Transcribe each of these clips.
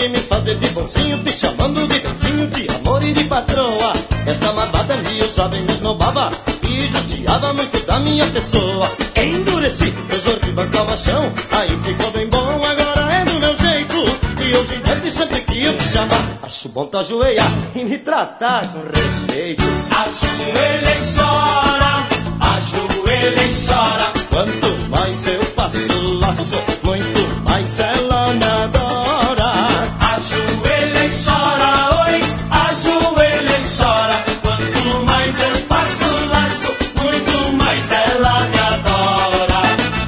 de me fazer de bonzinho, te chamando de benzinho, de amor e de patroa. Esta malvada me usava e me esnobava e judiava muito da minha pessoa. Endureci, resolvi bancar o machão, aí ficou bem bom, agora é do meu jeito. E hoje em diante sempre que eu te chamar, acho bom te ajoelhar e me tratar com respeito. Ajoelha e chora, ajoelha e chora. Quanto mais eu passo laço, muito mais ela me adora. Ajoelha e chora, oi, ajoelha e chora. Quanto mais eu passo laço, muito mais ela me adora.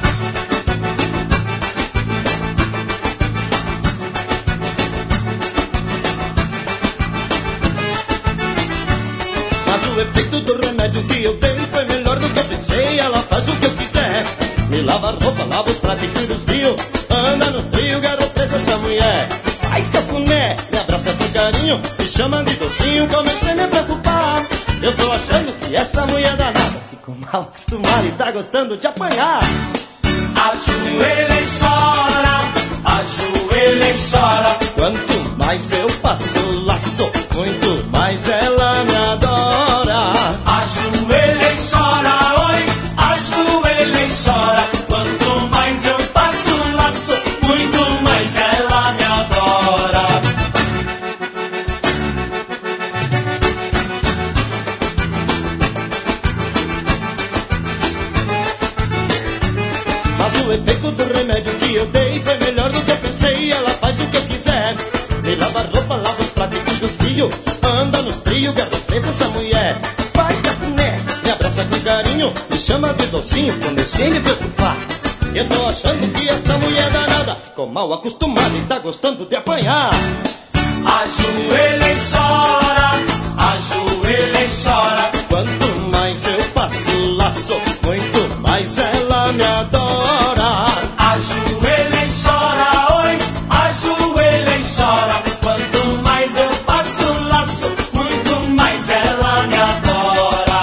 Mas o efeito do remédio que eu dei foi melhor do que eu pensei. Ela faz o que eu quiser, me lava a roupa, lava os pratos e cuida dos fios. Anda nos trios, garoto, presa essa mulher. Faz cafuné, me abraça com carinho, me chama de docinho. Comecei a me preocupar, eu tô achando que essa mulher danada ficou mal acostumada e tá gostando de apanhar. Ajoelha e chora, ajoelha e chora. Quanto mais eu passo laço, muito mais ela me adora. Ajoelha e chora, oi, ajoelha e chora. Quanto mais eu passo laço, muito mais ela me adora. Mas o efeito do remédio que eu dei foi melhor do que eu pensei. Ela faz o que eu quiser, me lava a roupa, lava os pratos e cuida dos filhos. Anda nos trios, garota, presa essa mulher. Faz cafuné, me abraça com carinho, me chama de docinho. Comecei a me preocupar, eu tô achando que esta mulher danada ficou mal acostumada e tá gostando de apanhar. Ajoelha e chora, ajoelha e chora. Quanto mais eu passo laço, muito mais ela me adora. Ajoelha e chora, oi, ajoelha e chora. Quanto mais eu passo laço, muito mais ela me adora.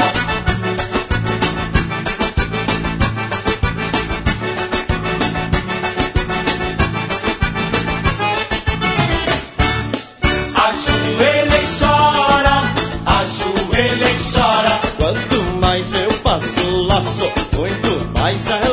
Ajoelha e chora, ajoelha e chora. Quanto mais eu passo laço, muito mais ela